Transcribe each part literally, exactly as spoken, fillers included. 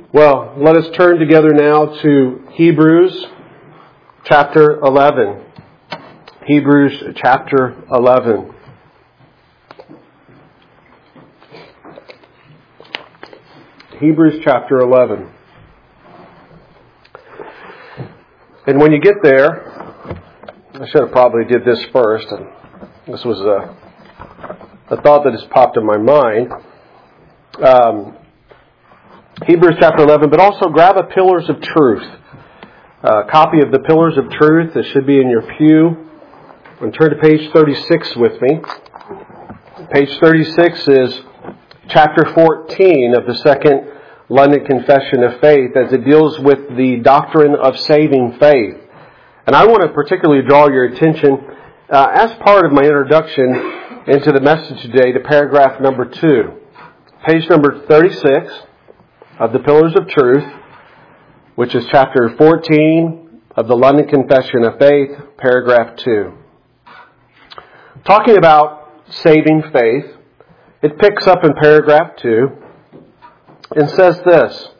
Well, let us turn together now to Hebrews chapter eleven. Hebrews chapter eleven. Hebrews chapter eleven. And when you get there, I should have probably did this first. And this was a, a thought that has popped in my mind. Um, Hebrews chapter eleven, but also grab a Pillars of Truth. A copy of the Pillars of Truth. It should be in your pew. And turn to page thirty-six with me. Page thirty-six is chapter fourteen of the Second London Confession of Faith, as it deals with the doctrine of saving faith. And I want to particularly draw your attention, uh, as part of my introduction into the message today, to paragraph number two. Page number thirty-six of the Pillars of Truth, which is chapter fourteen of the London Confession of Faith, paragraph two. Talking about saving faith, it picks up in paragraph two and says this: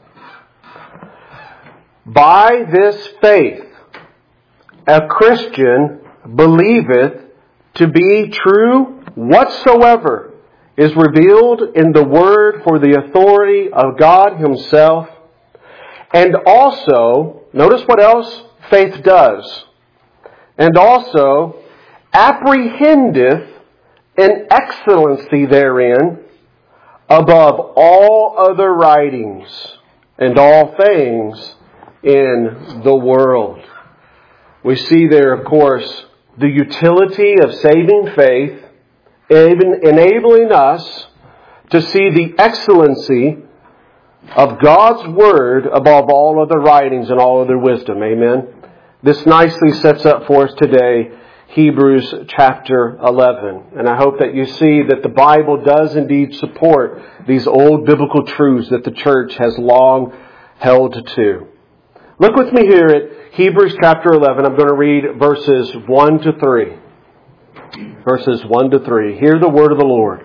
by this faith a Christian believeth to be true whatsoever is revealed in the Word for the authority of God Himself, and also, notice what else faith does, and also apprehendeth an excellency therein above all other writings and all things in the world. We see there, of course, the utility of saving faith, even enabling us to see the excellency of God's Word above all other writings and all other wisdom. Amen. This nicely sets up for us today Hebrews chapter eleven. And I hope that you see that the Bible does indeed support these old biblical truths that the church has long held to. Look with me here at Hebrews chapter eleven. I'm going to read verses one to three. Verses one to three. Hear the word of the Lord.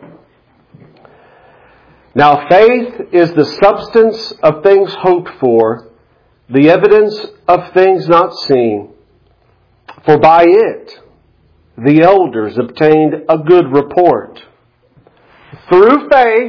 Now faith is the substance of things hoped for, the evidence of things not seen. For by it the elders obtained a good report. Through faith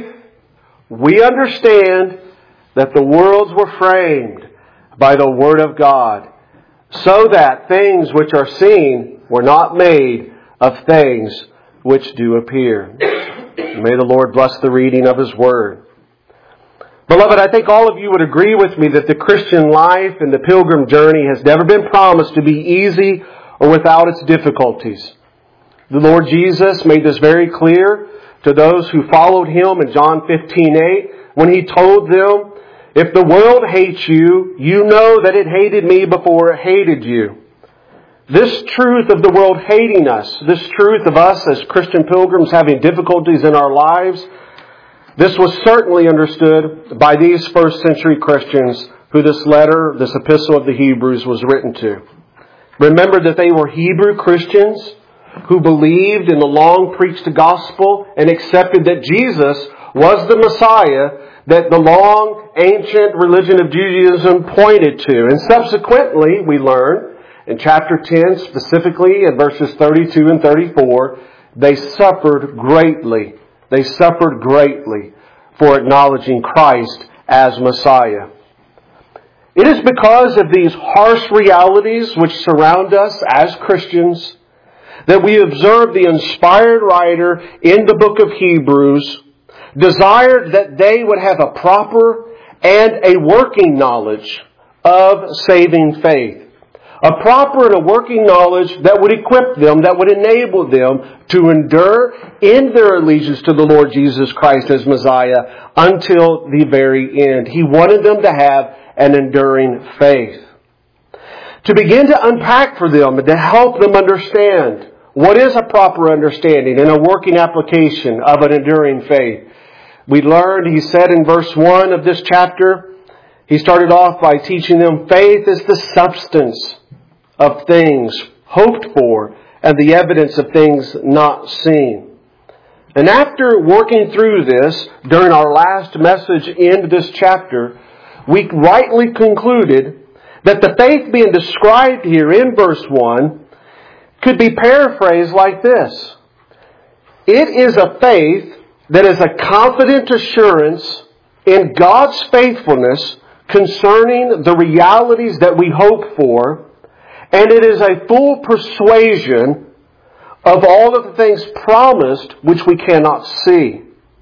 we understand that the worlds were framed by the Word of God, so that things which are seen were not made of things which do appear. May the Lord bless the reading of His Word. Beloved, I think all of you would agree with me that the Christian life and the pilgrim journey has never been promised to be easy or without its difficulties. The Lord Jesus made this very clear to those who followed Him in John fifteen eight, when He told them, if the world hates you, you know that it hated me before it hated you. This truth of the world hating us, this truth of us as Christian pilgrims having difficulties in our lives, this was certainly understood by these first century Christians who this letter, this epistle of the Hebrews was written to. Remember that they were Hebrew Christians who believed in the long preached gospel and accepted that Jesus was the Messiah that the long ancient religion of Judaism pointed to. And subsequently, we learn in chapter ten, specifically in verses thirty-two and thirty-four, they suffered greatly. They suffered greatly for acknowledging Christ as Messiah. It is because of these harsh realities which surround us as Christians that we observe the inspired writer in the book of Hebrews desired that they would have a proper and a working knowledge of saving faith. A proper and a working knowledge that would equip them, that would enable them to endure in their allegiance to the Lord Jesus Christ as Messiah until the very end. He wanted them to have an enduring faith. To begin to unpack for them and to help them understand what is a proper understanding and a working application of an enduring faith. We learned, he said in verse one of this chapter, he started off by teaching them faith is the substance of things hoped for and the evidence of things not seen. And after working through this during our last message in this chapter, we rightly concluded that the faith being described here in verse one could be paraphrased like this. It is a faith that is a confident assurance in God's faithfulness concerning the realities that we hope for, and it is a full persuasion of all of the things promised which we cannot see.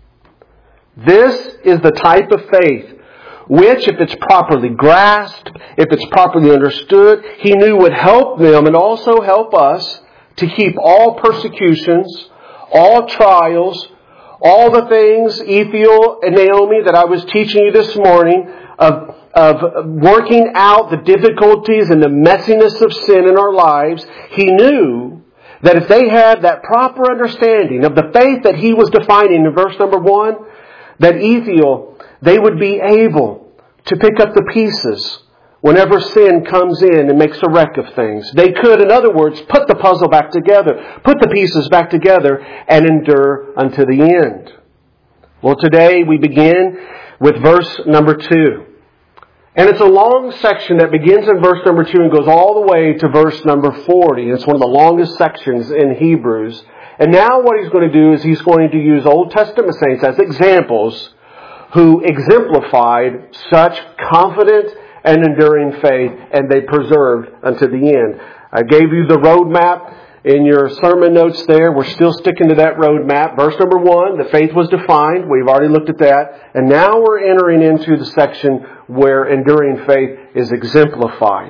This is the type of faith which, if it's properly grasped, if it's properly understood, He knew would help them and also help us to keep all persecutions, all trials, all the things, Ethiel and Naomi, that I was teaching you this morning, of, of working out the difficulties and the messiness of sin in our lives. He knew that if they had that proper understanding of the faith that He was defining in verse number one, that Ethiel, they would be able to pick up the pieces whenever sin comes in and makes a wreck of things. They could, in other words, put the puzzle back together, put the pieces back together, and endure unto the end. Well, today we begin with verse number two. And it's a long section that begins in verse number two and goes all the way to verse number forty. It's one of the longest sections in Hebrews. And now what he's going to do is he's going to use Old Testament saints as examples who exemplified such confident and enduring faith, and they persevered unto the end. I gave you the roadmap in your sermon notes there. We're still sticking to that roadmap. Verse number one, the faith was defined. We've already looked at that. And now we're entering into the section where enduring faith is exemplified.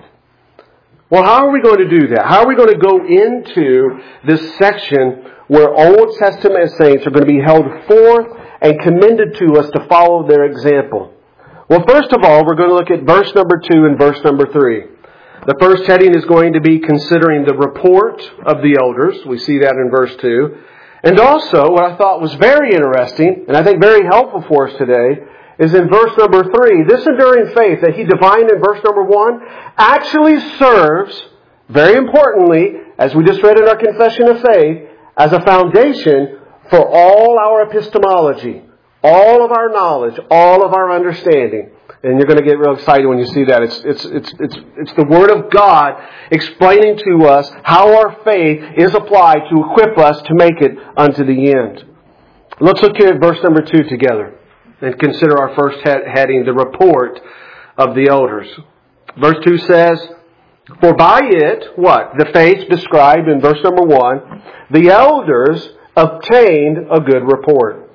Well, how are we going to do that? How are we going to go into this section where Old Testament saints are going to be held forth and commended to us to follow their example? Well, first of all, we're going to look at verse number two and verse number three. The first heading is going to be considering the report of the elders. We see that in verse two. And also, what I thought was very interesting, and I think very helpful for us today, is in verse number three. This enduring faith that he defined in verse number one actually serves, very importantly, as we just read in our confession of faith, as a foundation for all our epistemology, all of our knowledge, all of our understanding. And you're going to get real excited when you see that. It's, it's, it's, it's, it's the Word of God explaining to us how our faith is applied to equip us to make it unto the end. Let's look here at verse number two together and consider our first heading, the report of the elders. Verse two says, for by it, what? The faith described in verse number one, the elders obtained a good report.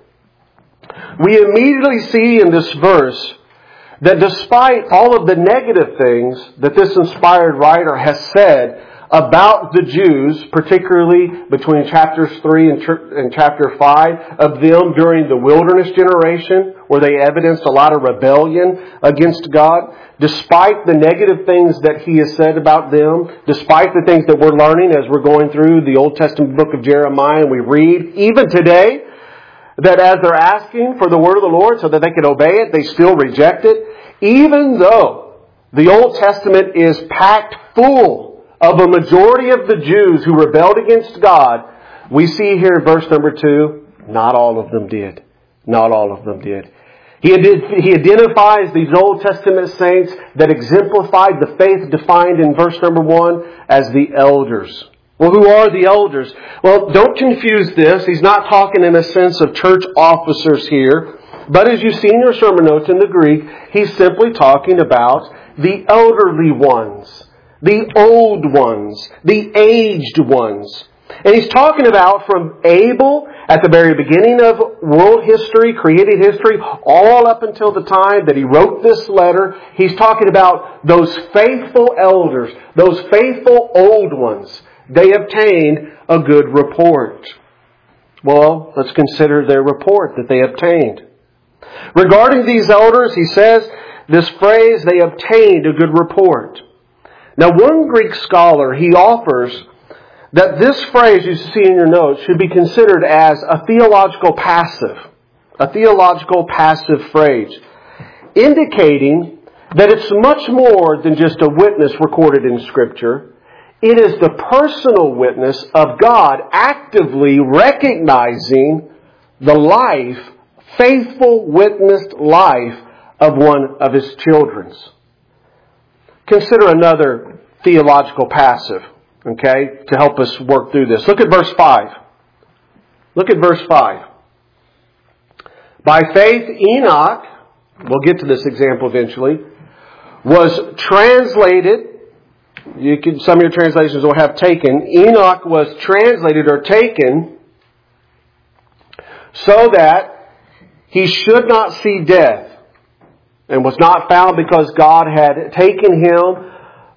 We immediately see in this verse that despite all of the negative things that this inspired writer has said about the Jews, particularly between chapters three and, and chapter five, of them during the wilderness generation, where they evidenced a lot of rebellion against God, despite the negative things that he has said about them, despite the things that we're learning as we're going through the Old Testament book of Jeremiah, and we read, even today, that as they're asking for the word of the Lord so that they can obey it, they still reject it. Even though the Old Testament is packed full of a majority of the Jews who rebelled against God, we see here in verse number two, not all of them did. Not all of them did. He, he identifies these Old Testament saints that exemplified the faith defined in verse number one as the elders. Well, who are the elders? Well, don't confuse this. He's not talking in a sense of church officers here. But as you see in your sermon notes in the Greek, he's simply talking about the elderly ones, the old ones, the aged ones. And he's talking about from Abel at the very beginning of world history, created history, all up until the time that he wrote this letter. He's talking about those faithful elders, those faithful old ones. They obtained a good report. Well, let's consider their report that they obtained. Regarding these elders, he says this phrase, they obtained a good report. Now, one Greek scholar, he offers that this phrase you see in your notes should be considered as a theological passive. A theological passive phrase, indicating that it's much more than just a witness recorded in Scripture. It is the personal witness of God actively recognizing the life, faithful witnessed life of one of his children's. Consider another theological passive, okay, to help us work through this. Look at verse five. Look at verse five. By faith, Enoch, we'll get to this example eventually, was translated. You can, some of your translations will have taken. Enoch was translated or taken so that he should not see death, and was not found because God had taken him.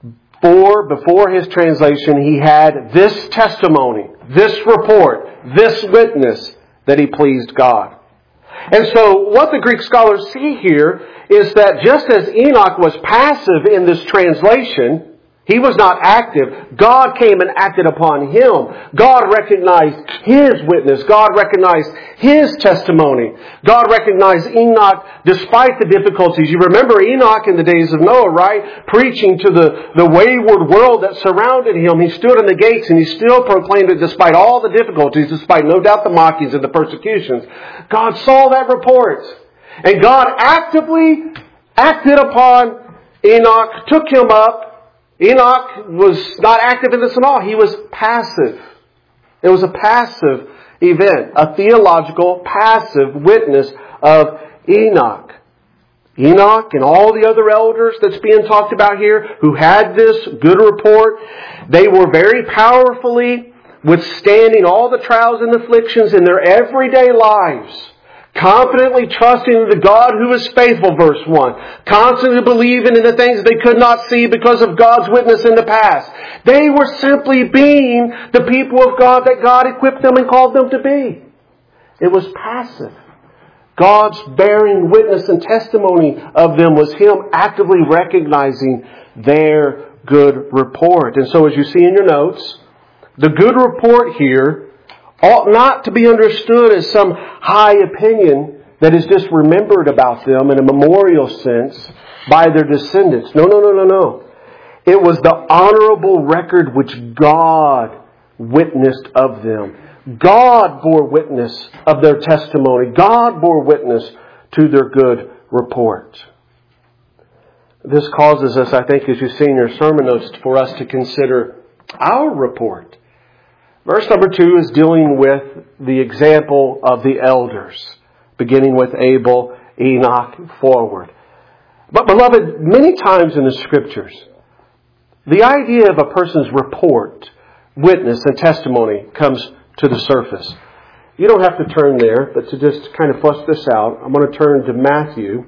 For before his translation, he had this testimony, this report, this witness that he pleased God. And so what the Greek scholars see here is that just as Enoch was passive in this translation, he was not active. God came and acted upon him. God recognized his witness. God recognized his testimony. God recognized Enoch despite the difficulties. You remember Enoch in the days of Noah, right? Preaching to the, the wayward world that surrounded him. He stood in the gates and he still proclaimed it despite all the difficulties, despite no doubt the mockings and the persecutions. God saw that report. And God actively acted upon Enoch, took him up. Enoch was not active in this at all. He was passive. It was a passive event, a theological passive witness of Enoch. Enoch and all the other elders that's being talked about here who had this good report, they were very powerfully withstanding all the trials and afflictions in their everyday lives. Confidently trusting in the God who is faithful, verse one. Constantly believing in the things they could not see because of God's witness in the past. They were simply being the people of God that God equipped them and called them to be. It was passive. God's bearing witness and testimony of them was Him actively recognizing their good report. And so as you see in your notes, the good report here ought not to be understood as some high opinion that is just remembered about them in a memorial sense by their descendants. No, no, no, no, no. It was the honorable record which God witnessed of them. God bore witness of their testimony. God bore witness to their good report. This causes us, I think, as you see in your sermon notes, for us to consider our report. Verse number two is dealing with the example of the elders, beginning with Abel, Enoch, forward. But beloved, many times in the Scriptures, the idea of a person's report, witness, and testimony comes to the surface. You don't have to turn there, but to just kind of flush this out, I'm going to turn to Matthew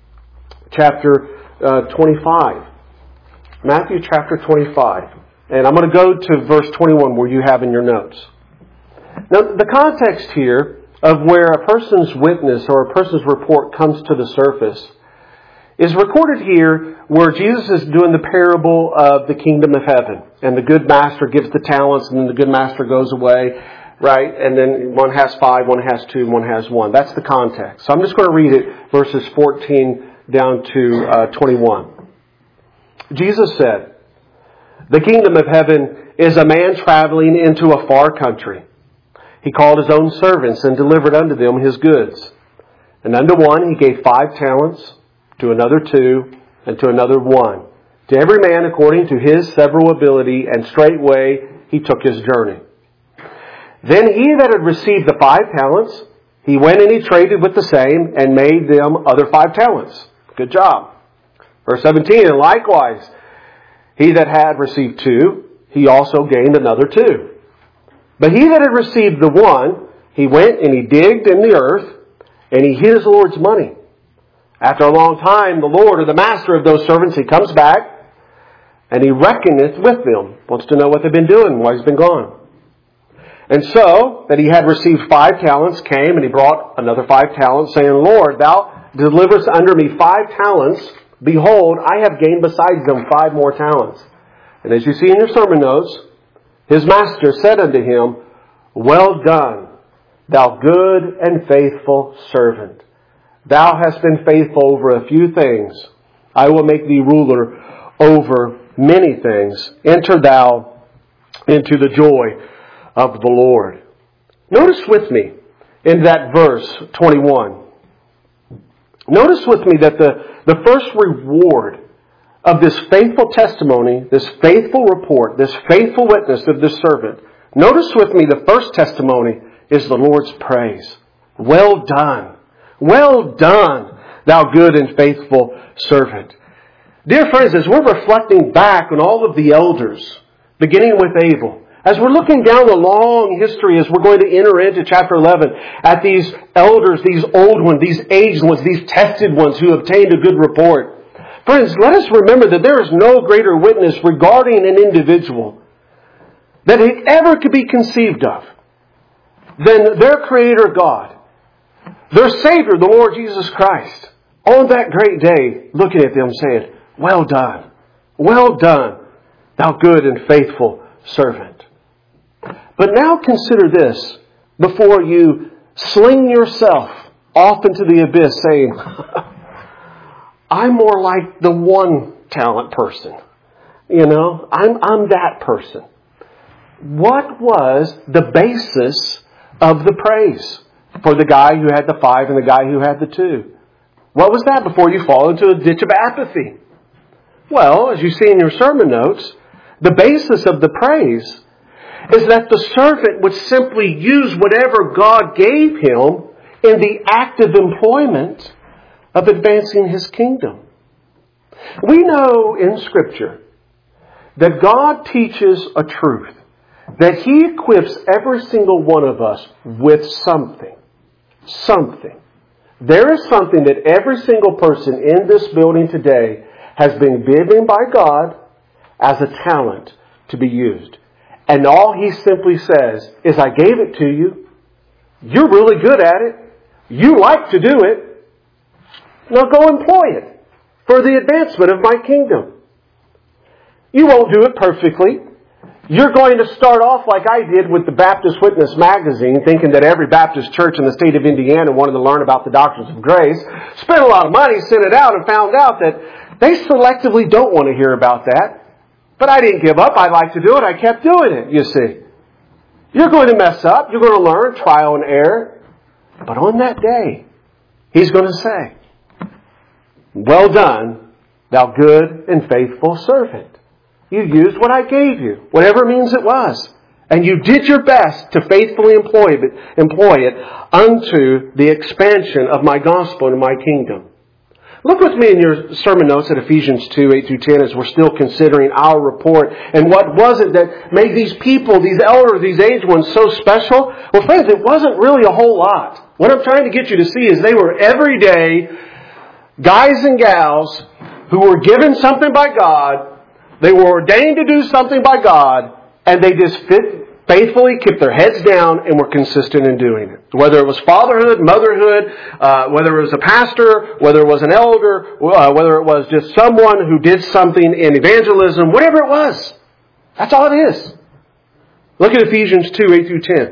chapter uh, twenty-five. Matthew chapter twenty-five. And I'm going to go to verse twenty-one where you have in your notes. Now, the context here of where a person's witness or a person's report comes to the surface is recorded here where Jesus is doing the parable of the kingdom of heaven. And the good master gives the talents and then the good master goes away, right? And then one has five, one has two, and one has one. That's the context. So I'm just going to read it, verses fourteen down to uh, twenty-one. Jesus said, "The kingdom of heaven is a man traveling into a far country. He called his own servants and delivered unto them his goods. And unto one he gave five talents, to another two, and to another one, to every man according to his several ability, and straightway he took his journey. Then he that had received the five talents, he went and he traded with the same, and made them other five talents." Good job. Verse seventeen, "And likewise, he that had received two, he also gained another two. But he that had received the one, he went and he digged in the earth, and he hid his Lord's money. After a long time, the Lord or the master of those servants, he comes back, and he reckoneth with them." Wants to know what they've been doing while he's been gone. "And so, that he had received five talents, came and he brought another five talents, saying, Lord, thou deliverest unto me five talents. Behold, I have gained besides them five more talents. And as you see in your sermon notes, his master said unto him, Well done, thou good and faithful servant. Thou hast been faithful over a few things. I will make thee ruler over many things. Enter thou into the joy of the Lord." Notice with me in that verse twenty-one, Notice with me that the, the first reward of this faithful testimony, this faithful report, this faithful witness of this servant, notice with me the first testimony is the Lord's praise. Well done. Well done, thou good and faithful servant. Dear friends, as we're reflecting back on all of the elders, beginning with Abel, as we're looking down the long history, as we're going to enter into chapter eleven, at these elders, these old ones, these aged ones, these tested ones who obtained a good report. Friends, let us remember that there is no greater witness regarding an individual that it ever could be conceived of than their Creator God, their Savior, the Lord Jesus Christ, on that great day, looking at them saying, well done, well done, thou good and faithful servant. But now consider this before you sling yourself off into the abyss saying, I'm more like the one talent person. You know, I'm, I'm that person. What was the basis of the praise for the guy who had the five and the guy who had the two? What was that before you fall into a ditch of apathy? Well, as you see in your sermon notes, the basis of the praise is that the servant would simply use whatever God gave him in the active employment of advancing His kingdom. We know in Scripture that God teaches a truth, that He equips every single one of us with something. Something. There is something that every single person in this building today has been given by God as a talent to be used. And all He simply says is, I gave it to you. You're really good at it. You like to do it. Now go employ it for the advancement of my kingdom. You won't do it perfectly. You're going to start off like I did with the Baptist Witness magazine, thinking that every Baptist church in the state of Indiana wanted to learn about the doctrines of grace. Spent a lot of money, sent it out, and found out that they selectively don't want to hear about that. But I didn't give up. I like to do it. I kept doing it, you see. You're going to mess up. You're going to learn, trial and error. But on that day, He's going to say, well done, thou good and faithful servant. You used what I gave you, whatever means it was. And you did your best to faithfully employ it, employ it unto the expansion of my gospel and my kingdom. Look with me in your sermon notes at Ephesians two, eight through ten, as we're still considering our report. And what was it that made these people, these elders, these aged ones so special? Well, friends, it wasn't really a whole lot. What I'm trying to get you to see is they were everyday guys and gals who were given something by God. They were ordained to do something by God. And they just fit, faithfully kept their heads down and were consistent in doing it. Whether it was fatherhood, motherhood, uh, whether it was a pastor, whether it was an elder, uh, whether it was just someone who did something in evangelism, whatever it was. That's all it is. Look at Ephesians two, eight through ten.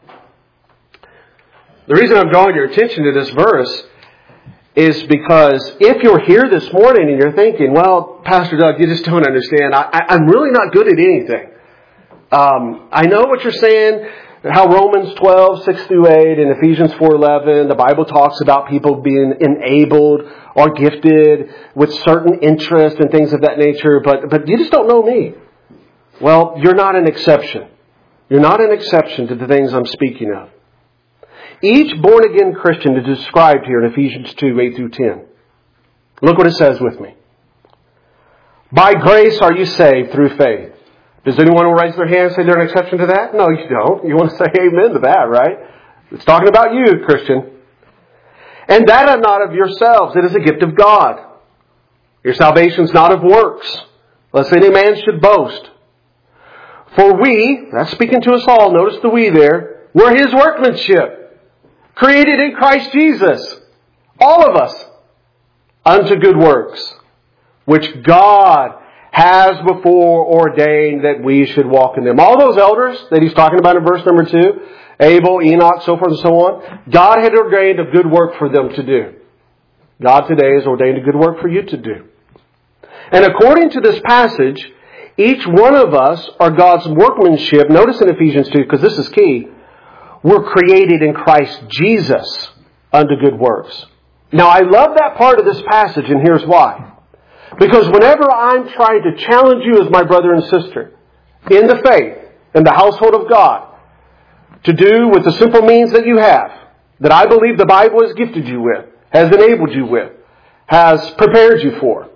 The reason I'm drawing your attention to this verse is because if you're here this morning and you're thinking, well, Pastor Doug, you just don't understand. I, I, I'm really not good at anything. Um, I know what you're saying, how Romans twelve, six through eight, and Ephesians four, eleven, the Bible talks about people being enabled or gifted with certain interests and things of that nature, but, but you just don't know me. Well, you're not an exception. You're not an exception to the things I'm speaking of. Each born-again Christian is described here in Ephesians two, eight through ten. Look what it says with me. By grace are you saved through faith. Does anyone raise their hand and say they're an exception to that? No, you don't. You want to say amen to that, right? It's talking about you, Christian. And that is not of yourselves. It is a gift of God. Your salvation is not of works, lest any man should boast. For we, that's speaking to us all, notice the we there, we're His workmanship, created in Christ Jesus, all of us, unto good works, which God has before ordained that we should walk in them. All those elders that he's talking about in verse number two, Abel, Enoch, so forth and so on, God had ordained a good work for them to do. God today has ordained a good work for you to do. And according to this passage, each one of us are God's workmanship. Notice in Ephesians two, because this is key, we're created in Christ Jesus unto good works. Now, I love that part of this passage, and here's why. Because whenever I'm trying to challenge you as my brother and sister in the faith, in the household of God, to do with the simple means that you have, that I believe the Bible has gifted you with, has enabled you with, has prepared you for,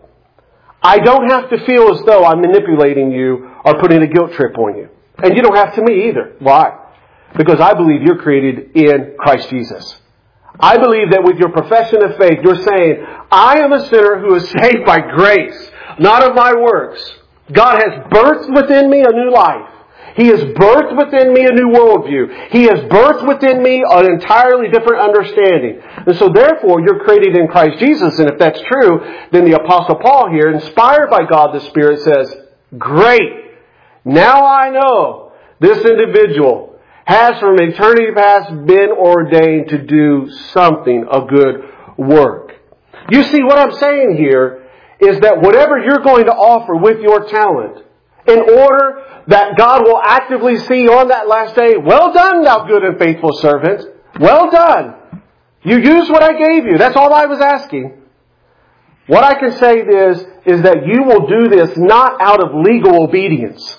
I don't have to feel as though I'm manipulating you or putting a guilt trip on you. And you don't have to me either. Why? Because I believe you're created in Christ Jesus. I believe that with your profession of faith, you're saying, I am a sinner who is saved by grace, not of my works. God has birthed within me a new life. He has birthed within me a new worldview. He has birthed within me an entirely different understanding. And so therefore, you're created in Christ Jesus. And if that's true, then the Apostle Paul here, inspired by God the Spirit, says, great! Now I know this individual has from eternity past been ordained to do something of good work. You see, what I'm saying here is that whatever you're going to offer with your talent, in order that God will actively see on that last day, well done, thou good and faithful servant. Well done. You used what I gave you. That's all I was asking. What I can say is, is that you will do this not out of legal obedience.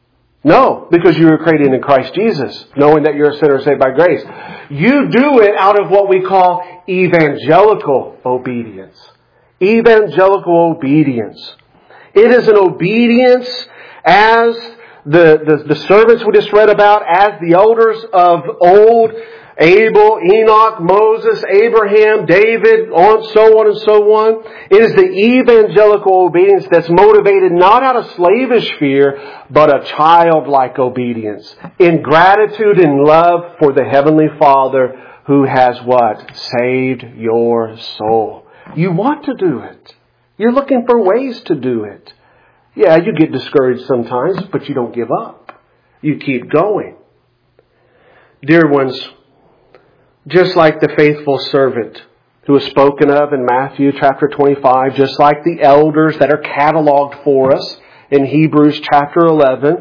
No, because you were created in Christ Jesus, knowing that you're a sinner saved by grace. You do it out of what we call evangelical obedience. Evangelical obedience. It is an obedience as the, the, the servants we just read about, as the elders of old, Abel, Enoch, Moses, Abraham, David, on so on and so on. It is the evangelical obedience that's motivated not out of slavish fear, but a childlike obedience. In gratitude and love for the Heavenly Father who has what? Saved your soul. You want to do it. You're looking for ways to do it. Yeah, you get discouraged sometimes, but you don't give up. You keep going. Dear ones, just like the faithful servant who is spoken of in Matthew chapter twenty-five, just like the elders that are cataloged for us in Hebrews chapter eleven,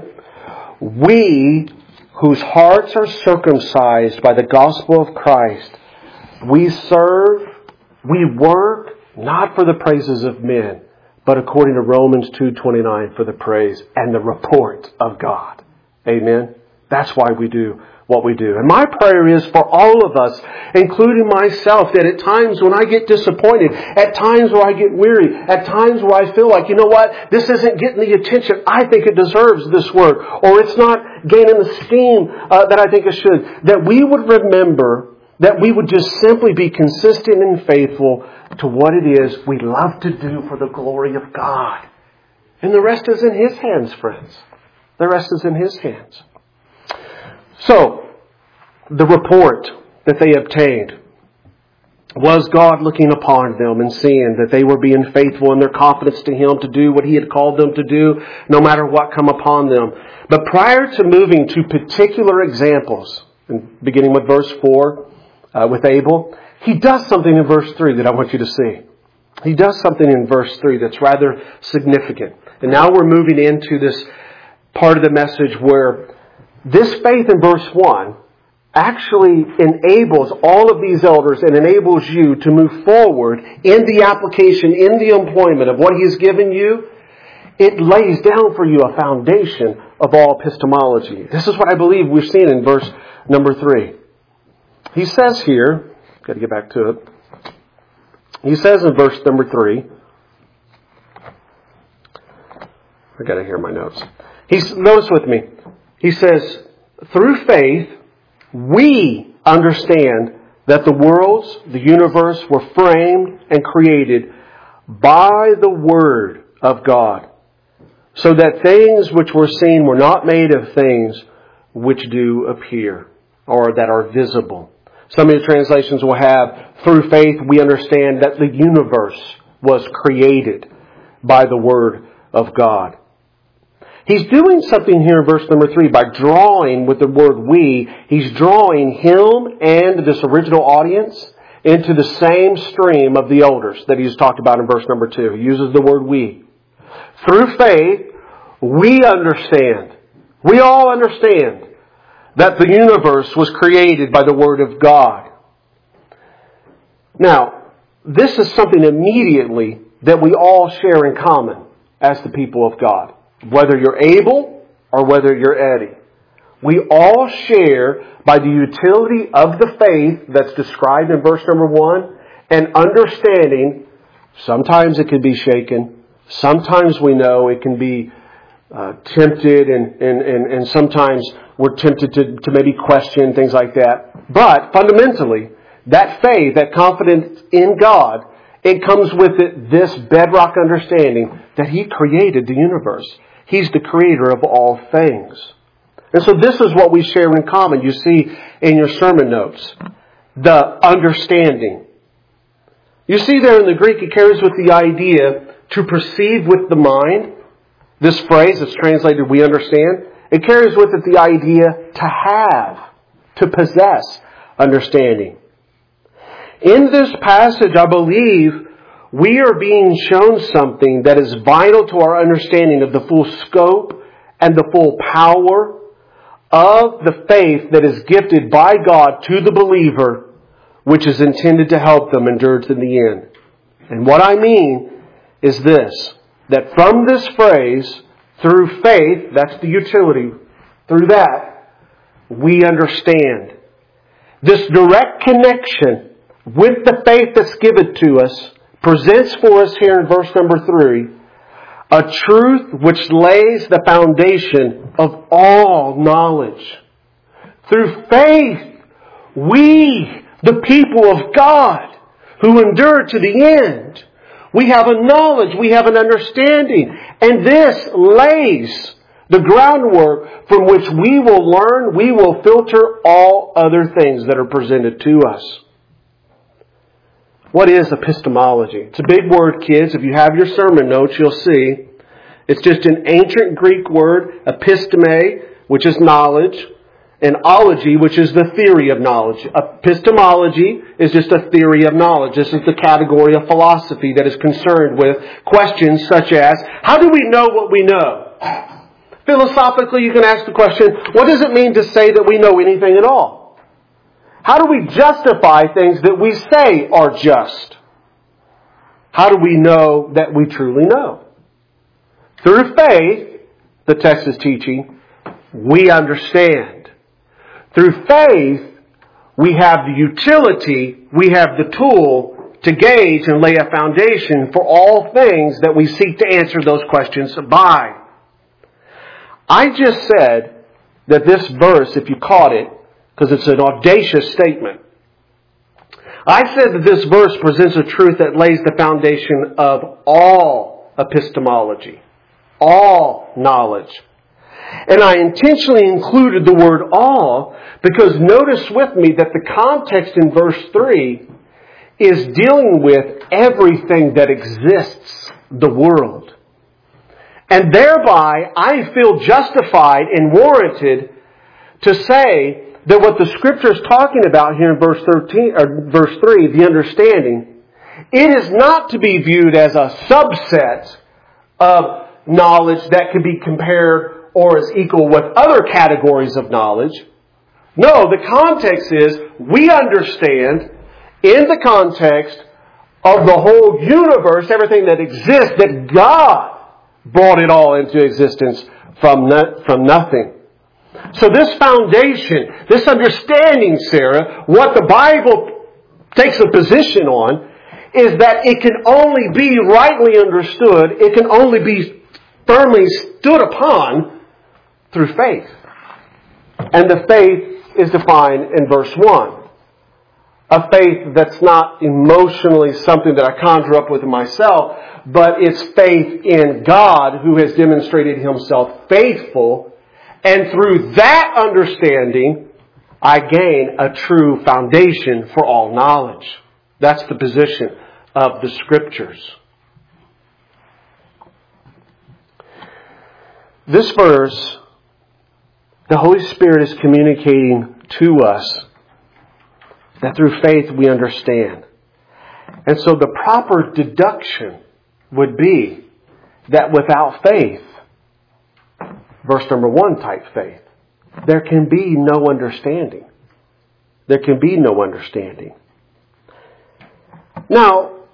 we whose hearts are circumcised by the gospel of Christ, we serve, we work not for the praises of men, but according to Romans two twenty-nine, for the praise and the report of God. Amen? That's why we do what we do. And my prayer is for all of us, including myself, that at times when I get disappointed, at times where I get weary, at times where I feel like, you know what, this isn't getting the attention I think it deserves, this work, or it's not gaining the steam uh, that I think it should, that we would remember that we would just simply be consistent and faithful to what it is we love to do for the glory of God. And the rest is in His hands, friends. The rest is in His hands. So, the report that they obtained was God looking upon them and seeing that they were being faithful in their confidence to Him to do what He had called them to do, no matter what come upon them. But prior to moving to particular examples, beginning with verse four, uh, with Abel, He does something in verse three that I want you to see. He does something in verse three that's rather significant. And now we're moving into this part of the message where this faith in verse one actually enables all of these elders and enables you to move forward in the application, in the employment of what He has given you. It lays down for you a foundation of all epistemology. This is what I believe we've seen in verse number three. He says here, got to get back to it. He says in verse number three, I got to hear my notes. He's, notice with me. He says, through faith, we understand that the worlds, the universe, were framed and created by the Word of God, so that things which were seen were not made of things which do appear, or that are visible. Some of the translations will have, through faith, we understand that the universe was created by the Word of God. He's doing something here in verse number three by drawing with the word we. He's drawing him and this original audience into the same stream of the elders that he's talked about in verse number two. He uses the word we. Through faith, we understand. We all understand that the universe was created by the Word of God. Now, this is something immediately that we all share in common as the people of God. Whether you're Abel or whether you're Eddie. We all share by the utility of the faith that's described in verse number one and understanding. Sometimes it can be shaken. Sometimes we know it can be uh, tempted and, and, and, and sometimes we're tempted to, to maybe question things like that. But fundamentally, that faith, that confidence in God, it comes with it this bedrock understanding that He created the universe. He's the creator of all things. And so this is what we share in common. You see in your sermon notes, the understanding. You see there in the Greek, it carries with the idea to perceive with the mind. This phrase is translated, we understand. It carries with it the idea to have, to possess understanding. In this passage, I believe we are being shown something that is vital to our understanding of the full scope and the full power of the faith that is gifted by God to the believer, which is intended to help them endure to the end. And what I mean is this, that from this phrase, through faith, that's the utility, through that, we understand. This direct connection with the faith that's given to us presents for us here in verse number three a truth which lays the foundation of all knowledge. Through faith, we, the people of God, who endure to the end, we have a knowledge, we have an understanding, and this lays the groundwork from which we will learn, we will filter all other things that are presented to us. What is epistemology? It's a big word, kids. If you have your sermon notes, you'll see. It's just an ancient Greek word, episteme, which is knowledge, and ology, which is the theory of knowledge. Epistemology is just a theory of knowledge. This is the category of philosophy that is concerned with questions such as, how do we know what we know? Philosophically, you can ask the question, what does it mean to say that we know anything at all? How do we justify things that we say are just? How do we know that we truly know? Through faith, the text is teaching, we understand. Through faith, we have the utility, we have the tool to gauge and lay a foundation for all things that we seek to answer those questions by. I just said that this verse, if you caught it, because it's an audacious statement. I said that this verse presents a truth that lays the foundation of all epistemology, all knowledge. And I intentionally included the word all because notice with me that the context in verse three is dealing with everything that exists, the world. And thereby I feel justified and warranted to say that what the Scripture is talking about here in verse thirteen or verse three, the understanding, it is not to be viewed as a subset of knowledge that can be compared or is equal with other categories of knowledge. No, the context is we understand in the context of the whole universe, everything that exists, that God brought it all into existence from no, from nothing. So this foundation, this understanding, Sarah, what the Bible takes a position on is that it can only be rightly understood, it can only be firmly stood upon through faith. And the faith is defined in verse one. A faith that's not emotionally something that I conjure up with myself, but it's faith in God who has demonstrated Himself faithful. And through that understanding, I gain a true foundation for all knowledge. That's the position of the Scriptures. This verse, the Holy Spirit is communicating to us that through faith we understand. And so the proper deduction would be that without faith, verse number one type faith, there can be no understanding. There can be no understanding. Now,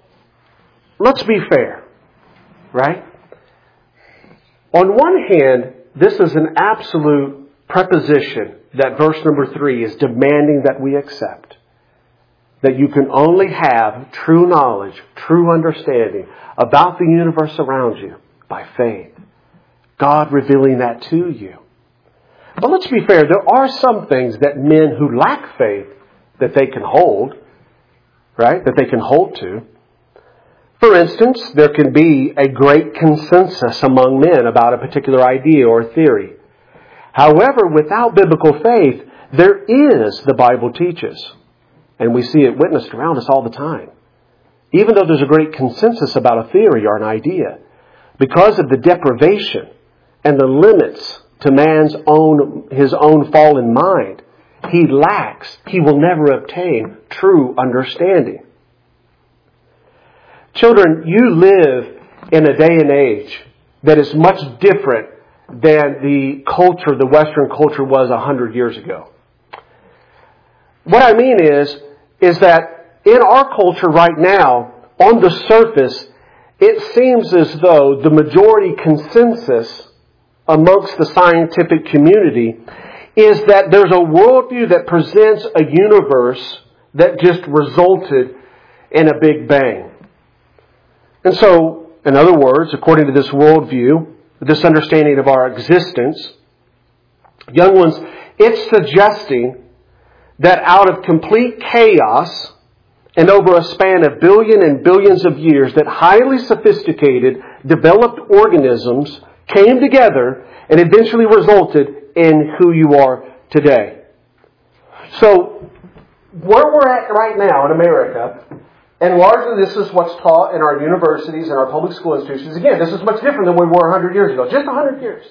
let's be fair, right? On one hand, this is an absolute preposition that verse number three is demanding that we accept. That you can only have true knowledge, true understanding about the universe around you by faith. God revealing that to you. But let's be fair, there are some things that men who lack faith that they can hold, right? That they can hold to. For instance, there can be a great consensus among men about a particular idea or theory. However, without biblical faith, there is, the Bible teaches. And we see it witnessed around us all the time. Even though there's a great consensus about a theory or an idea, because of the deprivation and the limits to man's own, his own fallen mind, he lacks, he will never obtain true understanding. Children, you live in a day and age that is much different than the culture, the Western culture was a hundred years ago. What I mean is, is that in our culture right now, on the surface, it seems as though the majority consensus amongst the scientific community is that there's a worldview that presents a universe that just resulted in a Big Bang. And so, in other words, according to this worldview, this understanding of our existence, young ones, it's suggesting that out of complete chaos and over a span of billion and billions of years, that highly sophisticated, developed organisms came together and eventually resulted in who you are today. So, where we're at right now in America, and largely this is what's taught in our universities and our public school institutions. Again, this is much different than we were one hundred years ago. Just one hundred years.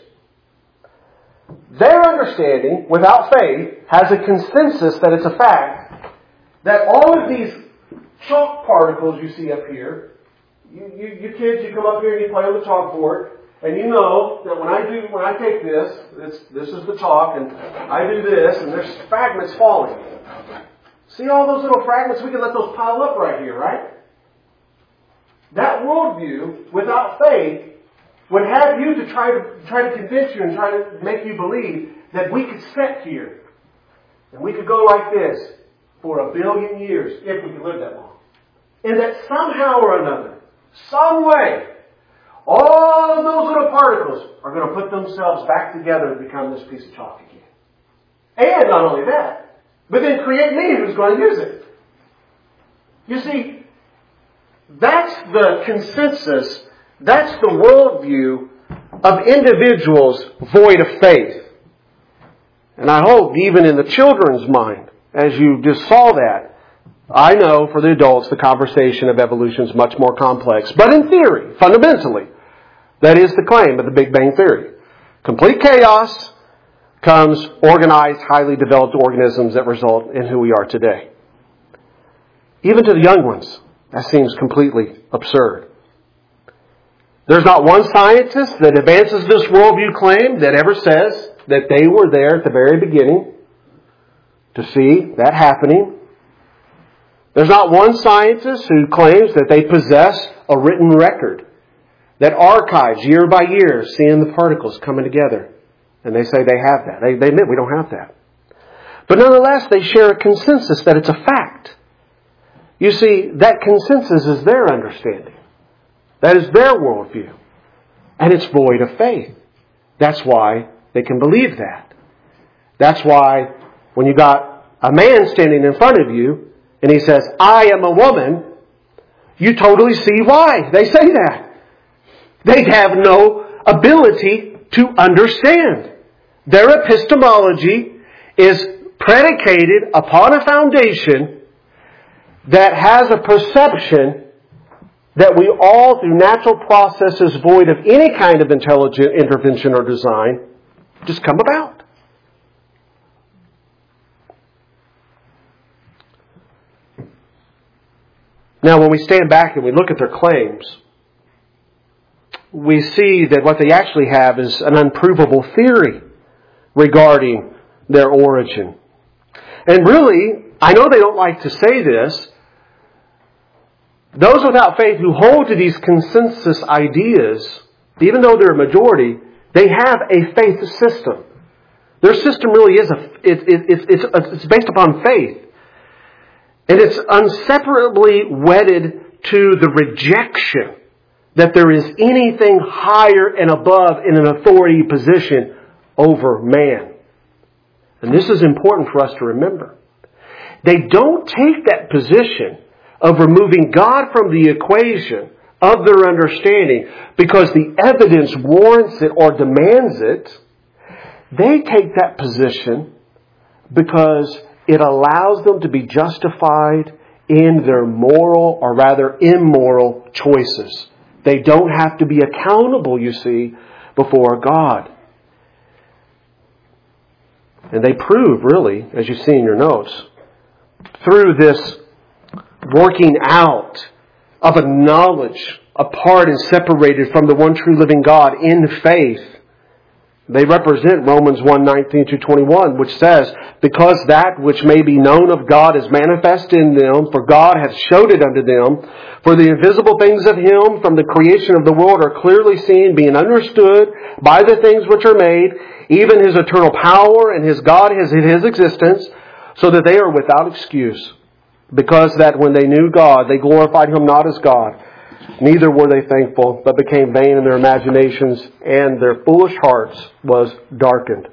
Their understanding, without faith, has a consensus that it's a fact that all of these chalk particles you see up here, you, you, you kids, you come up here and you play on the chalkboard, and you know that when I do, when I take this, this, this is the chalk, and I do this, and there's fragments falling. See all those little fragments? We can let those pile up right here, right? That worldview, without faith, would have you to try to try to convince you and try to make you believe that we could sit here and we could go like this for a billion years if we could live that long. And that somehow or another, some way, all of those little particles are going to put themselves back together and become this piece of chalk again. And not only that, but then create me who's going to use it. You see, that's the consensus, that's the worldview of individuals void of faith. And I hope even in the children's mind, as you just saw that, I know for the adults the conversation of evolution is much more complex. But in theory, fundamentally, that is the claim of the Big Bang Theory. Complete chaos comes organized, highly developed organisms that result in who we are today. Even to the young ones, that seems completely absurd. There's not one scientist that advances this worldview claim that ever says that they were there at the very beginning to see that happening. There's not one scientist who claims that they possess a written record that archives year by year seeing the particles coming together. And they say they have that. They, they admit we don't have that. But nonetheless, they share a consensus that it's a fact. You see, that consensus is their understanding. That is their worldview. And it's void of faith. That's why they can believe that. That's why when you got a man standing in front of you and he says, I am a woman, you totally see why they say that. They have no ability to understand. Their epistemology is predicated upon a foundation that has a perception that we all, through natural processes void of any kind of intelligent intervention or design, just come about. Now, when we stand back and we look at their claims, we see that what they actually have is an unprovable theory regarding their origin. And really, I know they don't like to say this, those without faith who hold to these consensus ideas, even though they're a majority, they have a faith system. Their system really is a, it, it, it, it's, it's based upon faith. And it's inseparably wedded to the rejection that there is anything higher and above in an authority position over man. And this is important for us to remember. They don't take that position of removing God from the equation of their understanding because the evidence warrants it or demands it. They take that position because it allows them to be justified in their moral or rather immoral choices. They don't have to be accountable, you see, before God. And they prove, really, as you see in your notes, through this working out of a knowledge apart and separated from the one true living God in faith. They represent Romans one nineteen to twenty-one, which says, because that which may be known of God is manifest in them, for God hath showed it unto them. For the invisible things of Him from the creation of the world are clearly seen, being understood by the things which are made, even His eternal power and His God is in His existence, so that they are without excuse. Because that when they knew God, they glorified Him not as God, neither were they thankful, but became vain in their imaginations, and their foolish hearts was darkened.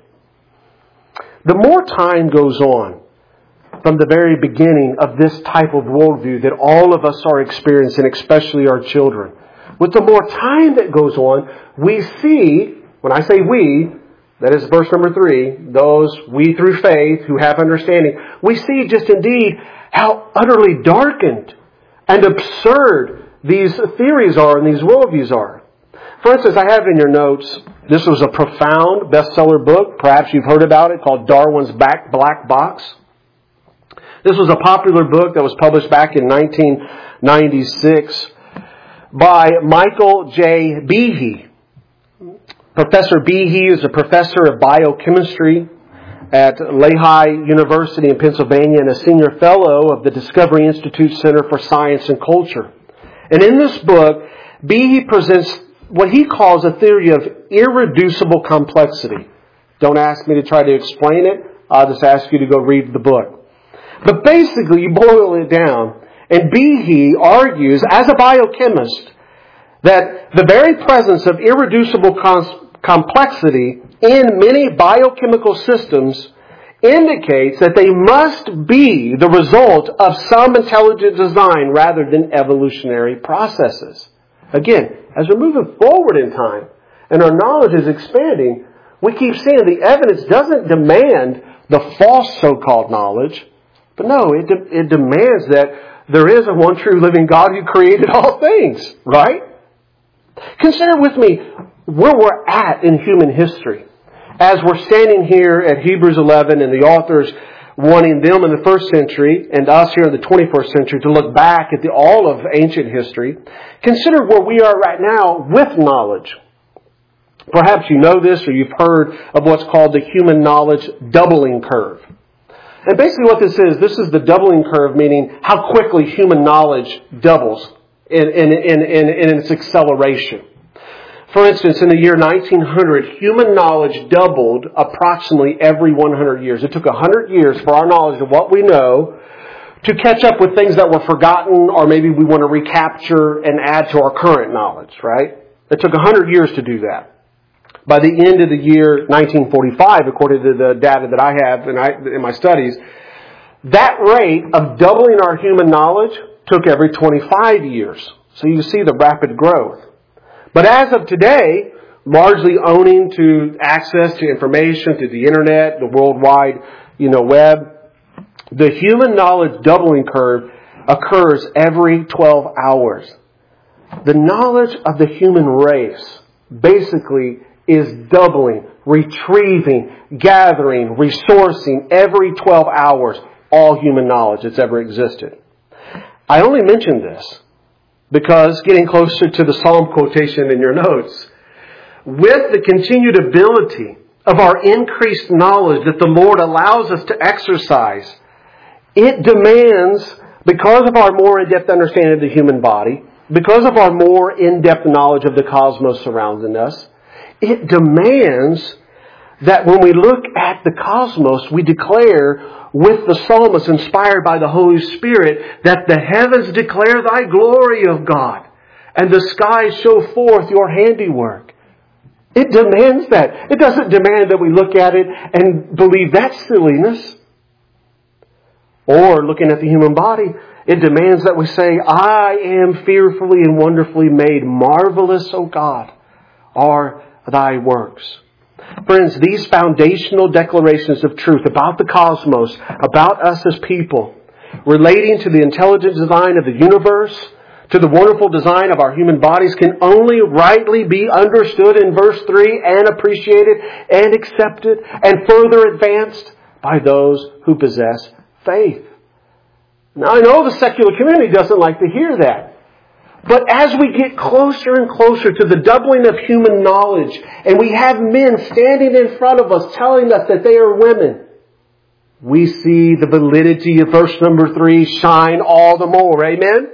The more time goes on from the very beginning of this type of worldview that all of us are experiencing, especially our children, with the more time that goes on, we see, when I say we, that is verse number three, those we through faith who have understanding, we see just indeed how utterly darkened and absurd these theories are and these worldviews are. For instance, I have in your notes, this was a profound bestseller book. Perhaps you've heard about it, called Darwin's Black Box. This was a popular book that was published back in nineteen ninety-six by Michael J. Behe. Professor Behe is a professor of biochemistry at Lehigh University in Pennsylvania and a senior fellow of the Discovery Institute Center for Science and Culture. And in this book, Behe presents what he calls a theory of irreducible complexity. Don't ask me to try to explain it. I'll just ask you to go read the book. But basically, you boil it down, and Behe argues, as a biochemist, that the very presence of irreducible com- complexity in many biochemical systems indicates that they must be the result of some intelligent design rather than evolutionary processes. Again, as we're moving forward in time and our knowledge is expanding, we keep seeing the evidence doesn't demand the false so-called knowledge, but no, it, de- it demands that there is a one true living God who created all things, right? Consider with me where we're at in human history. As we're standing here at Hebrews eleven and the authors wanting them in the first century and us here in the twenty-first century to look back at the, all of ancient history, consider where we are right now with knowledge. Perhaps you know this or you've heard of what's called the human knowledge doubling curve. And basically what this is, this is the doubling curve, meaning how quickly human knowledge doubles in, in, in, in, in its acceleration. For instance, in the year nineteen hundred, human knowledge doubled approximately every one hundred years. It took one hundred years for our knowledge of what we know to catch up with things that were forgotten or maybe we want to recapture and add to our current knowledge, right? It took one hundred years to do that. By the end of the year nineteen forty-five, according to the data that I have in, I, in my studies, that rate of doubling our human knowledge took every twenty-five years. So you see the rapid growth. But as of today, largely owning to access to information through the internet, the worldwide, you know, web, the human knowledge doubling curve occurs every twelve hours. The knowledge of the human race basically is doubling, retrieving, gathering, resourcing every twelve hours all human knowledge that's ever existed. I only mention this because, getting closer to the Psalm quotation in your notes, with the continued ability of our increased knowledge that the Lord allows us to exercise, it demands because of our more in-depth understanding of the human body, because of our more in-depth knowledge of the cosmos surrounding us, it demands that when we look at the cosmos, we declare with the psalmist inspired by the Holy Spirit that the heavens declare thy glory, O God, and the skies show forth your handiwork. It demands that. It doesn't demand that we look at it and believe that's silliness. Or looking at the human body, it demands that we say, I am fearfully and wonderfully made. Marvelous, O God, are thy works. Friends, these foundational declarations of truth about the cosmos, about us as people, relating to the intelligent design of the universe, to the wonderful design of our human bodies, can only rightly be understood in verse three and appreciated and accepted and further advanced by those who possess faith. Now, I know the secular community doesn't like to hear that. But as we get closer and closer to the doubling of human knowledge, and we have men standing in front of us telling us that they are women, we see the validity of verse number three shine all the more. Amen?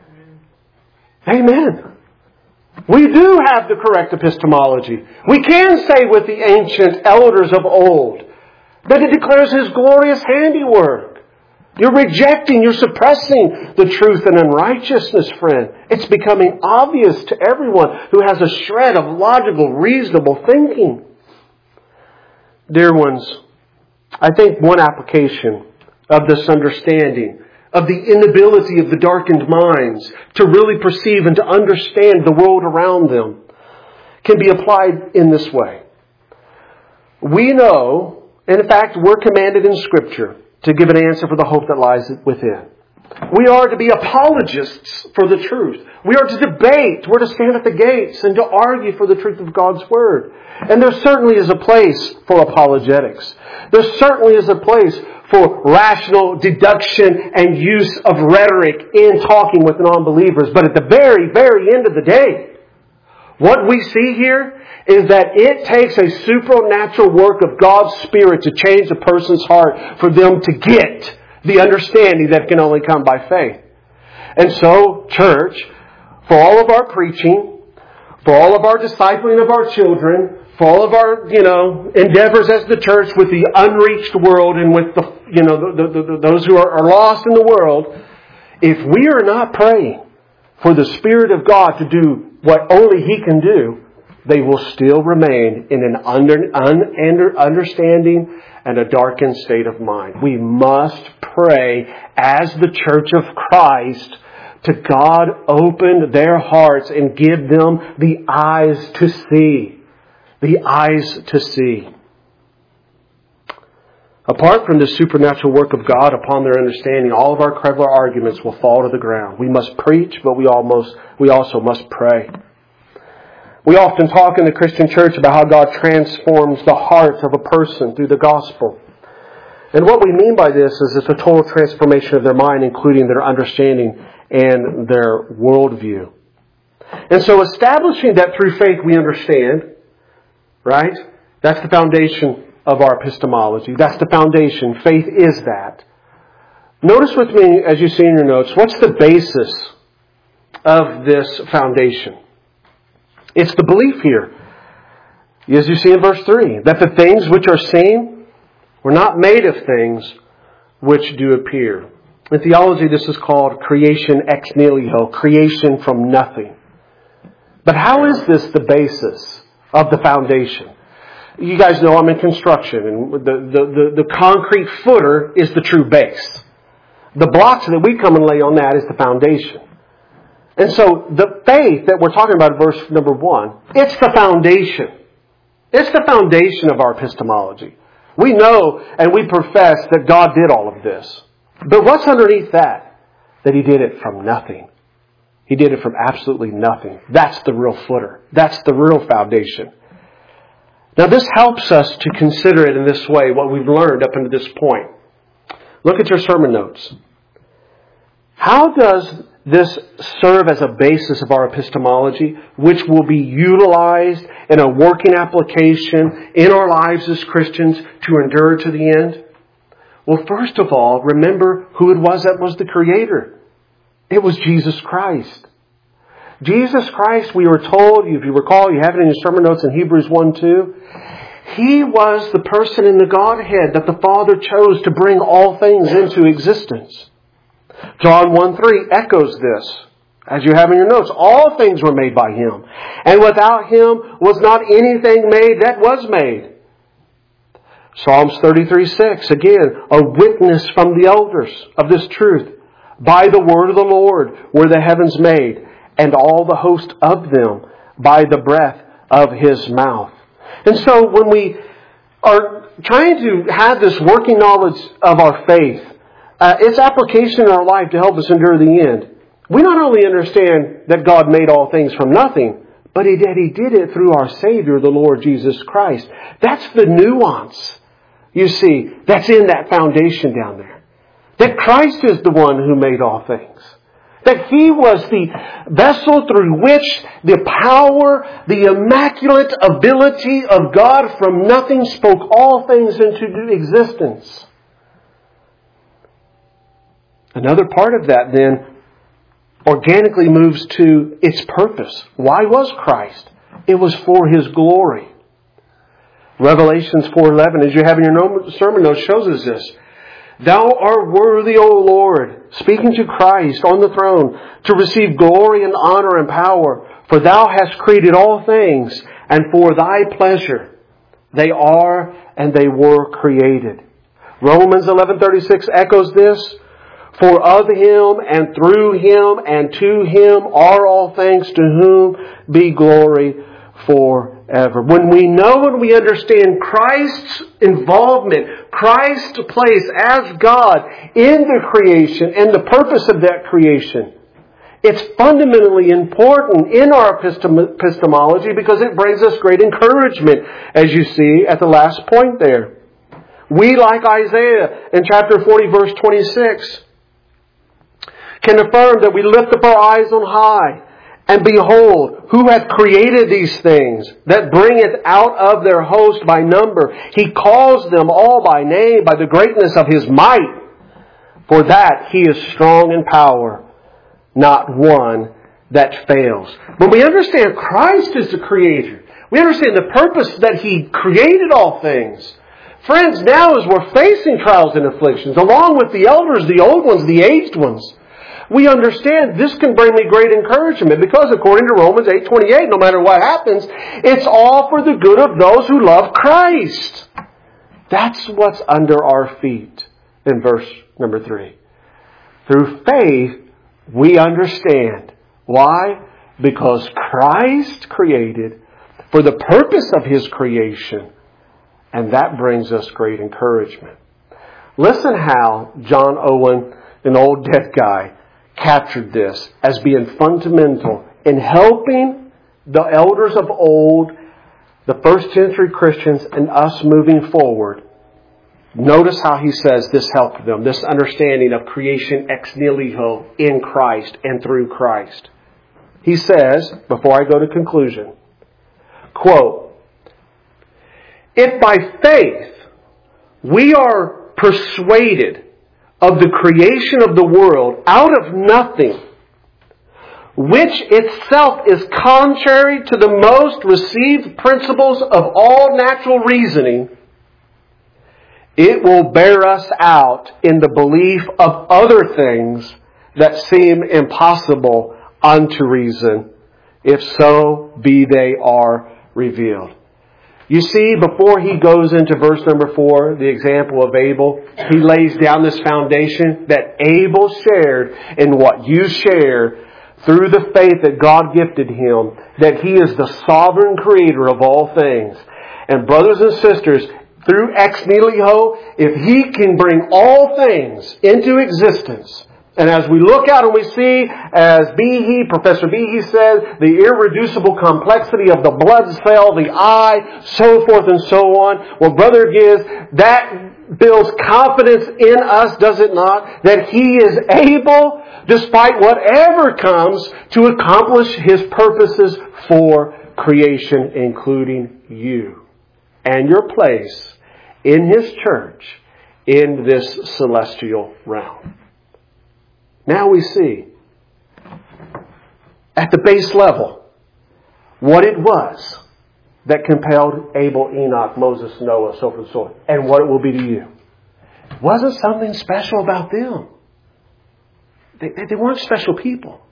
Amen. We do have the correct epistemology. We can say with the ancient elders of old that it declares His glorious handiwork. You're rejecting, you're suppressing the truth and unrighteousness, friend. It's becoming obvious to everyone who has a shred of logical, reasonable thinking. Dear ones, I think one application of this understanding, of the inability of the darkened minds to really perceive and to understand the world around them, can be applied in this way. We know, and in fact, we're commanded in Scripture to give an answer for the hope that lies within. We are to be apologists for the truth. We are to debate. We're to stand at the gates and to argue for the truth of God's Word. And there certainly is a place for apologetics. There certainly is a place for rational deduction and use of rhetoric in talking with non-believers. But at the very, very end of the day, what we see here is that it takes a supernatural work of God's Spirit to change a person's heart for them to get the understanding that can only come by faith. And so, church, for all of our preaching, for all of our discipling of our children, for all of our, you know, endeavors as the church with the unreached world and with the, you know, the, the, the, those who are, are lost in the world, if we are not praying for the Spirit of God to do what only He can do, they will still remain in an under, un, understanding and a darkened state of mind. We must pray as the Church of Christ to God open their hearts and give them the eyes to see. The eyes to see. Apart from the supernatural work of God upon their understanding, all of our clever arguments will fall to the ground. We must preach, but we almost we also must pray. We often talk in the Christian church about how God transforms the heart of a person through the gospel. And what we mean by this is it's a total transformation of their mind, including their understanding and their worldview. And so establishing that through faith we understand, right? That's the foundation of our epistemology. That's the foundation. Faith is that. Notice with me, as you see in your notes, what's the basis of this foundation? It's the belief here, as you see in verse three, that the things which are seen were not made of things which do appear. In theology, this is called creation ex nihilo, creation from nothing. But how is this the basis of the foundation? You guys know I'm in construction, and the, the, the, the concrete footer is the true base. The blocks that we come and lay on that is the foundation. And so the faith that we're talking about in verse number one, it's the foundation. It's the foundation of our epistemology. We know and we profess that God did all of this. But what's underneath that? That He did it from nothing. He did it from absolutely nothing. That's the real footer. That's the real foundation. Now this helps us to consider it in this way, what we've learned up until this point. Look at your sermon notes. How does this serve as a basis of our epistemology, which will be utilized in a working application in our lives as Christians to endure to the end? Well, first of all, remember who it was that was the Creator. It was Jesus Christ. Jesus Christ, we were told, if you recall, you have it in your sermon notes in Hebrews one two, He was the person in the Godhead that the Father chose to bring all things into existence. John one three echoes this, as you have in your notes. All things were made by Him, and without Him was not anything made that was made. Psalms thirty-three six, again, a witness from the elders of this truth. By the word of the Lord were the heavens made, and all the host of them by the breath of His mouth. And so when we are trying to have this working knowledge of our faith, uh, its application in our life to help us endure the end, we not only understand that God made all things from nothing, but He did, He did it through our Savior, the Lord Jesus Christ. That's the nuance, you see, that's in that foundation down there. That Christ is the one who made all things. That He was the vessel through which the power, the immaculate ability of God from nothing spoke all things into existence. Another part of that then organically moves to its purpose. Why was Christ? It was for His glory. Revelations four eleven, as you have in your sermon notes, shows us this. Thou art worthy, O Lord, speaking to Christ on the throne, to receive glory and honor and power. For Thou hast created all things, and for Thy pleasure they are and they were created. Romans eleven thirty-six echoes this. For of Him and through Him and to Him are all things, to whom be glory forever. When we know and we understand Christ's involvement, Christ's place as God in the creation and the purpose of that creation, it's fundamentally important in our epistem- epistemology because it brings us great encouragement, as you see at the last point there. We, like Isaiah in chapter forty, verse twenty-six, can affirm that we lift up our eyes on high, and behold, who hath created these things, that bringeth out of their host by number? He calls them all by name, by the greatness of His might. For that He is strong in power, not one that fails. When we understand Christ is the Creator, we understand the purpose that He created all things. Friends, now as we're facing trials and afflictions, along with the elders, the old ones, the aged ones, we understand this can bring me great encouragement because according to Romans eight twenty-eight, no matter what happens, it's all for the good of those who love Christ. That's what's under our feet in verse number three. Through faith, we understand. Why? Because Christ created for the purpose of His creation, and that brings us great encouragement. Listen how John Owen, an old deaf guy, captured this as being fundamental in helping the elders of old, the first century Christians, and us moving forward. Notice how he says this helped them, this understanding of creation ex nihilo in Christ and through Christ. He says, before I go to conclusion, quote, if by faith we are persuaded of the creation of the world out of nothing, which itself is contrary to the most received principles of all natural reasoning, it will bear us out in the belief of other things that seem impossible unto reason, if so be they are revealed. You see, before he goes into verse number four, the example of Abel, he lays down this foundation that Abel shared in what you share through the faith that God gifted him, that He is the sovereign creator of all things. And brothers and sisters, through ex nihilo, if He can bring all things into existence, and as we look out and we see, as Behe, Professor Behe says, the irreducible complexity of the blood cell, the eye, so forth and so on. Well, Brother Giz, that builds confidence in us, does it not? That He is able, despite whatever comes, to accomplish His purposes for creation, including you and your place in His church in this celestial realm. Now we see, at the base level, what it was that compelled Abel, Enoch, Moses, Noah, so forth and so on, and what it will be to you. It wasn't something special about them. They, they weren't special people.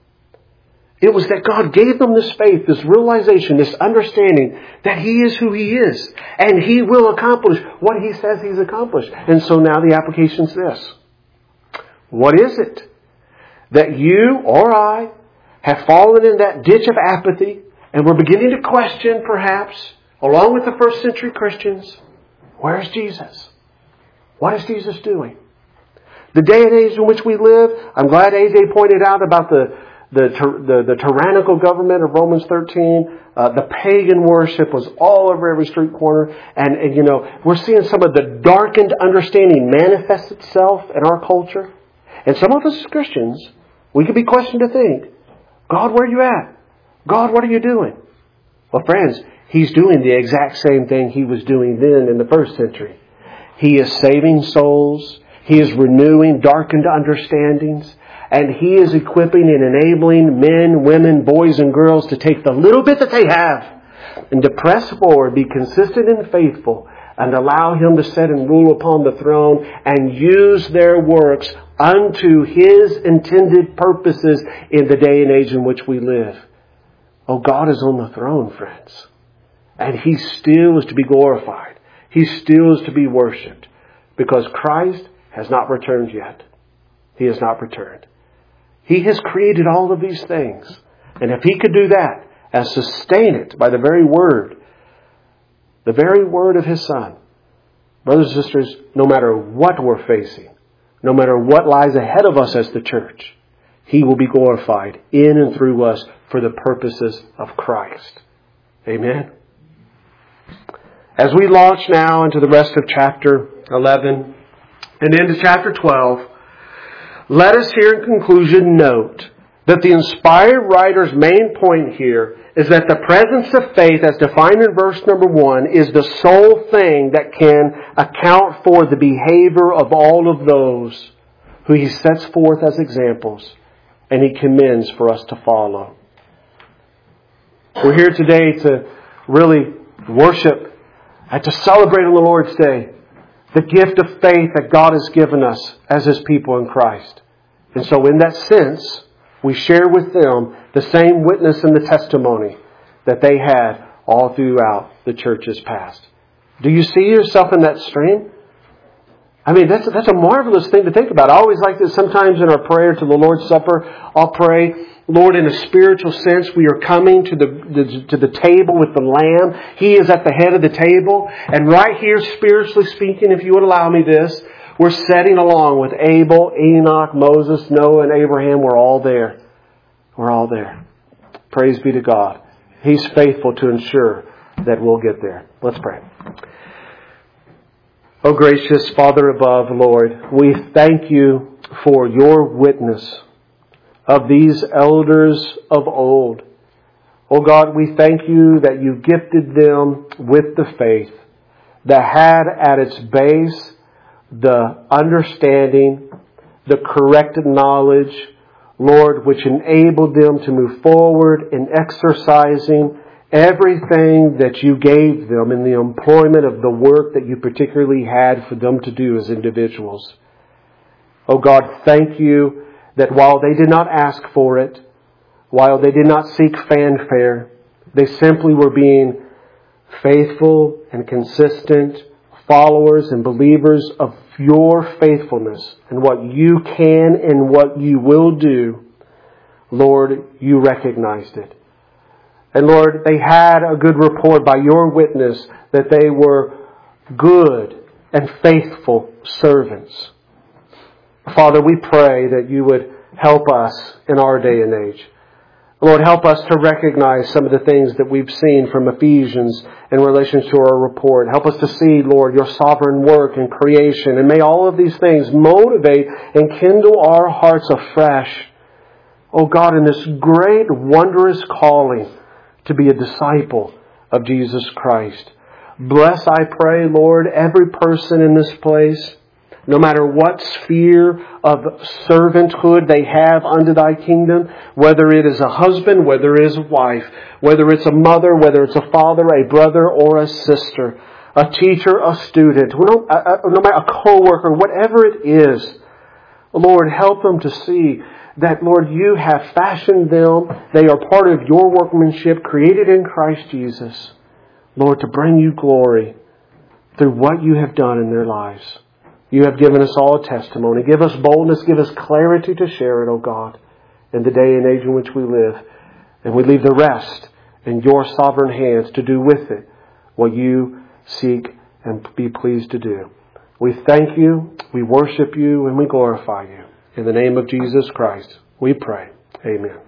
It was that God gave them this faith, this realization, this understanding that He is who He is. And He will accomplish what He says He's accomplished. And so now the application is this. What is it that you or I have fallen in that ditch of apathy, and we're beginning to question, perhaps, along with the first century Christians, where's Jesus? What is Jesus doing? The day and age in which we live, I'm glad A J pointed out about the The, the, the tyrannical government of Romans thirteen, uh, the pagan worship was all over every street corner. And, and, you know, we're seeing some of the darkened understanding manifest itself in our culture. And some of us as Christians, we could be questioned to think, God, where are you at? God, what are you doing? Well, friends, He's doing the exact same thing He was doing then in the first century. He is saving souls. He is renewing darkened understandings. And He is equipping and enabling men, women, boys, and girls to take the little bit that they have and to press forward, be consistent and faithful, and allow Him to sit and rule upon the throne and use their works unto His intended purposes in the day and age in which we live. Oh, God is on the throne, friends. And He still is to be glorified. He still is to be worshipped, because Christ has not returned yet. He has not returned. He has created all of these things. And if He could do that and sustain it by the very word, the very word of His Son, brothers and sisters, no matter what we're facing, no matter what lies ahead of us as the church, He will be glorified in and through us for the purposes of Christ. Amen. As we launch now into the rest of chapter eleven and into chapter twelve, let us here in conclusion note that the inspired writer's main point here is that the presence of faith, as defined in verse number one, is the sole thing that can account for the behavior of all of those who He sets forth as examples and He commends for us to follow. We're here today to really worship and to celebrate on the Lord's Day the gift of faith that God has given us as His people in Christ. And so in that sense, we share with them the same witness and the testimony that they had all throughout the church's past. Do you see yourself in that stream? I mean, that's, that's a marvelous thing to think about. I always like this sometimes in our prayer to the Lord's Supper. I'll pray, Lord, in a spiritual sense, we are coming to the, the to the table with the Lamb. He is at the head of the table. And right here, spiritually speaking, if you would allow me this, we're setting along with Abel, Enoch, Moses, Noah, and Abraham. We're all there. We're all there. Praise be to God. He's faithful to ensure that we'll get there. Let's pray. Oh, gracious Father above, Lord, we thank You for Your witness of these elders of old. Oh God, we thank You that You gifted them with the faith that had at its base the understanding, the correct knowledge, Lord, which enabled them to move forward in exercising everything that You gave them in the employment of the work that You particularly had for them to do as individuals. Oh God, thank You that while they did not ask for it, while they did not seek fanfare, they simply were being faithful and consistent followers and believers of Your faithfulness and what You can and what You will do. Lord, You recognized it. And Lord, they had a good report by Your witness that they were good and faithful servants. Father, we pray that You would help us in our day and age. Lord, help us to recognize some of the things that we've seen from Ephesians in relation to our report. Help us to see, Lord, Your sovereign work in creation. And may all of these things motivate and kindle our hearts afresh. Oh God, in this great, wondrous calling to be a disciple of Jesus Christ. Bless, I pray, Lord, every person in this place. no matter what sphere of servanthood they have under Thy kingdom, whether it is a husband, whether it is a wife, whether it's a mother, whether it's a father, a brother, or a sister, a teacher, a student, no, no matter a co-worker, whatever it is, Lord, help them to see that, Lord, You have fashioned them. They are part of Your workmanship created in Christ Jesus, Lord, to bring You glory through what You have done in their lives. You have given us all a testimony. Give us boldness, give us clarity to share it, O God, in the day and age in which we live. And we leave the rest in Your sovereign hands to do with it what You seek and be pleased to do. We thank You, we worship You, and we glorify You. In the name of Jesus Christ, we pray. Amen.